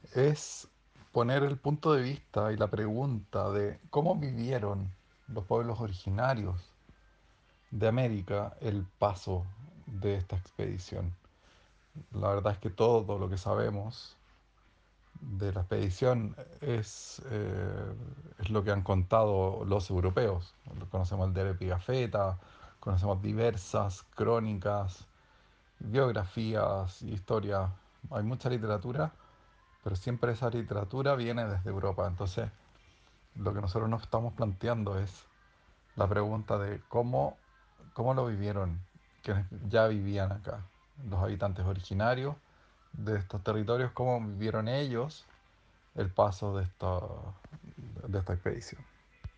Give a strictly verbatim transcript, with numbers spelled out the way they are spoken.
es poner el punto de vista y la pregunta de cómo vivieron los pueblos originarios de América el paso de esta expedición. La verdad es que todo lo que sabemos de la expedición es, eh, es lo que han contado los europeos. Conocemos el diario Pigafetta, conocemos diversas crónicas, biografías, historia. Hay mucha literatura, pero siempre esa literatura viene desde Europa. Entonces, lo que nosotros nos estamos planteando es la pregunta de cómo, cómo lo vivieron quienes ya vivían acá, los habitantes originarios de estos territorios, cómo vivieron ellos el paso de esta, de esta expedición.